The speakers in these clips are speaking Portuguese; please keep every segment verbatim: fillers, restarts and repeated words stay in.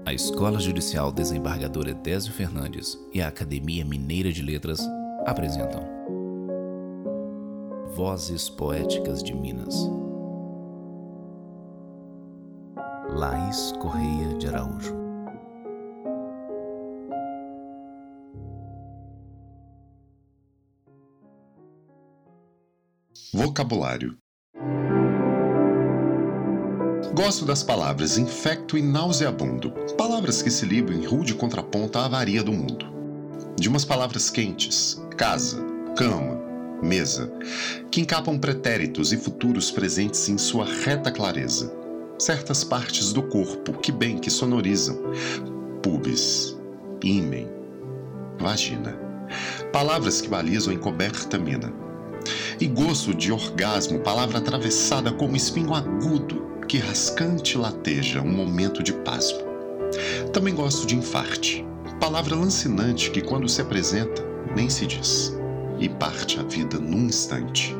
A Escola Judicial Desembargador Edésio Fernandes e a Academia Mineira de Letras apresentam Vozes Poéticas de Minas. Laís Correia de Araújo. Vocabulário. Gosto das palavras infecto e nauseabundo, palavras que se ligam em rude contraponto à avaria do mundo. De umas palavras quentes, casa, cama, mesa, que encapam pretéritos e futuros presentes em sua reta clareza. Certas partes do corpo, que bem que sonorizam, pubis, ímen, vagina. Palavras que balizam encoberta mina. E gosto de orgasmo, palavra atravessada como espinho agudo, que rascante lateja um momento de pasmo. Também gosto de infarte, palavra lancinante que quando se apresenta, nem se diz, e parte a vida num instante.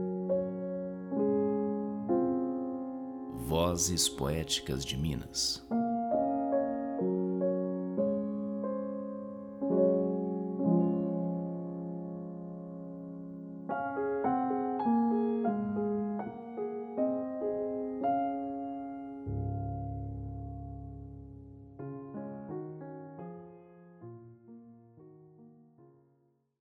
Vozes Poéticas de Minas.